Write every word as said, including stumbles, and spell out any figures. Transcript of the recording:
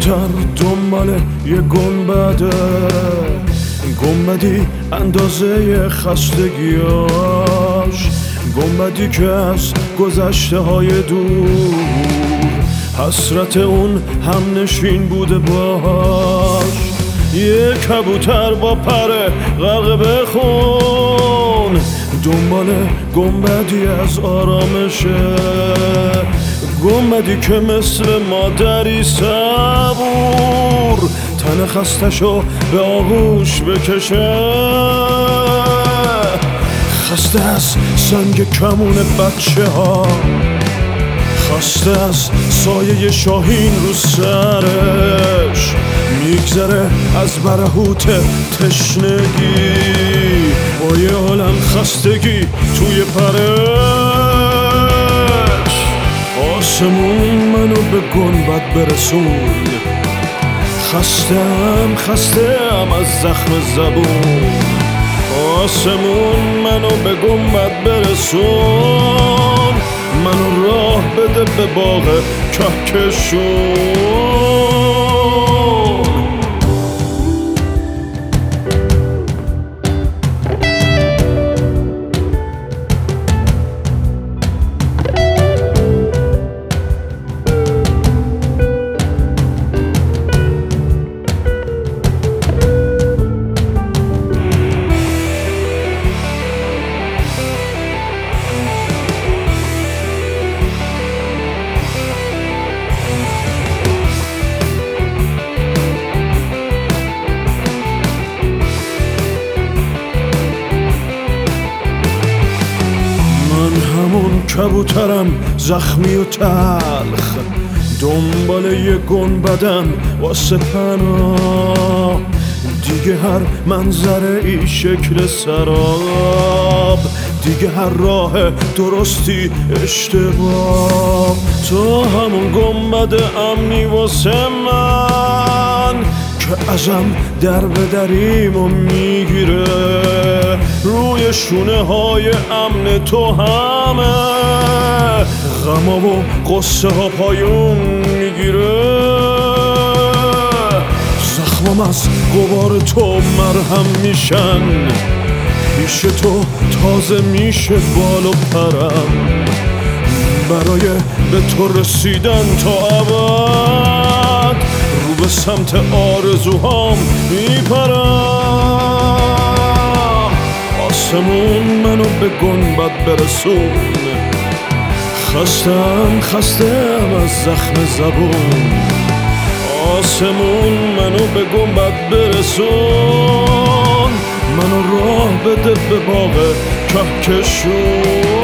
کبوتر دنبال یه گنبده، گنبدی اندازه خستگیاش، گنبدی که از گذشته های دور حسرت اون هم نشین بوده باش. یه کبوتر با پر غرق بخون دنبال گنبدی از آرامشه، گنبدی که مثل مادری صبور تن خستشو به آغوش بکشه، خسته از سنگ کمون بچه ها، خسته از سایه شاهین رو سرش، میگذره از برهوت تشنگی با یه عالم خستگی توی پرش. آسمون منو به گنبد برسون، خستم خستم از زخم زبون. آسمون منو به گنبد برسون، منو راه بده به باغ کهکشون. همون کبوترم زخمی و تلخ، دنبال یه گنبدم واسه پناه، دیگه هر منظره ای شکل سراب، دیگه هر راه درستی اشتباه. تو همون گنبد امنی واسه من که ازم در به دریمو میگیره، روی شونه های امن تو همه غما و قصه ها پایون میگیره، زخمم از غبار تو مرهم میشن، پیش تو تازه میشه بال و پرم، برای به تو رسیدن تا ابد رو به سمت آرزوهام میپرم. آسمون منو به گنبد برسون، خستم خستم از زخم زبون. آسمون منو به گنبد برسون، منو راه بده به باغ کهکشون.